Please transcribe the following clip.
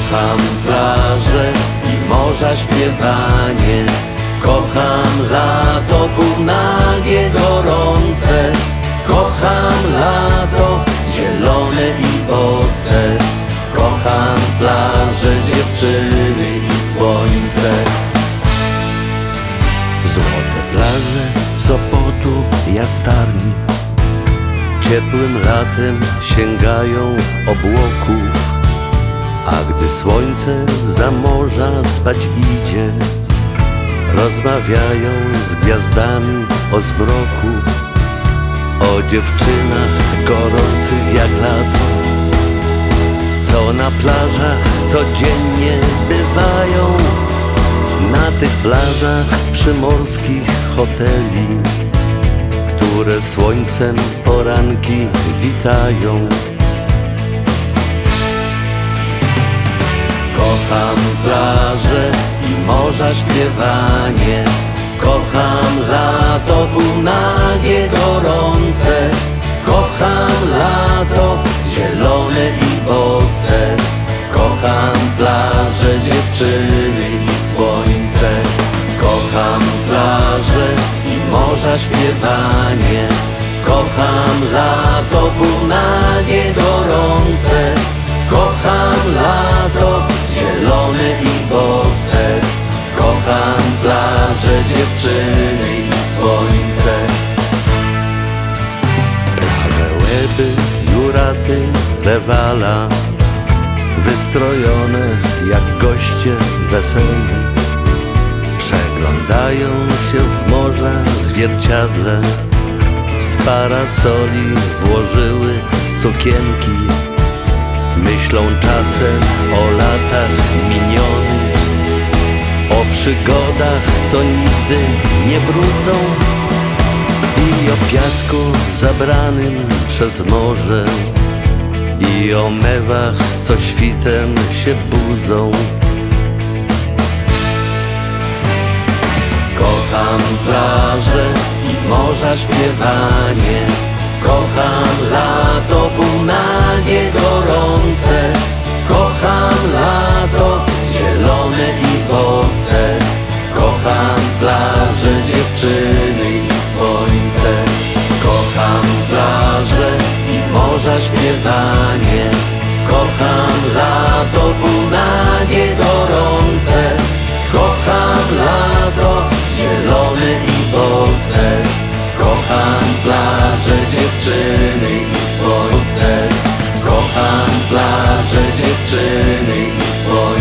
Kocham plaże i morza śpiewanie. Kocham lato półnagie, gorące. Kocham lato zielone i bose. Kocham plaże, dziewczyny i słońce. Złote plaże Sopotu, Jastarni ciepłym latem sięgają obłoków, a gdy słońce za morza spać idzie, rozmawiają z gwiazdami o zmroku, o dziewczynach gorących jak lato, co na plażach codziennie bywają. Na tych plażach przymorskich hoteli, które słońcem poranki witają. Kocham plaże i morza śpiewanie. Kocham lato półnagie, gorące. Kocham lato zielone i bose. Kocham plaże, dziewczyny i słońce. Kocham plaże i morza śpiewanie. Kocham lato półnagie, gorące. Kocham lato zielone i bose. Kocham plaże, dziewczyny i słońce. Plaże Łeby, Juraty, Rewala, wystrojone jak goście weselni, przeglądają się w morza zwierciadle. Z parasoli włożyły sukienki, myślą czasem o latach minionych, o przygodach, co nigdy nie wrócą, i o piasku zabranym przez morze, i o mewach, co świtem się budzą. Kocham plaże i morza śpiewanie. Kocham lato półnagie, gorące. Kocham lato zielone i bose. Kocham plaże, dziewczyny i słońce. Kocham plaże i morza śpiewanie. Kocham lato półnagie, gorące. Kocham lato zielone i bose. Kocham plaże, dziewczyny i słońce. Kocham plaże, dziewczyny i słońce.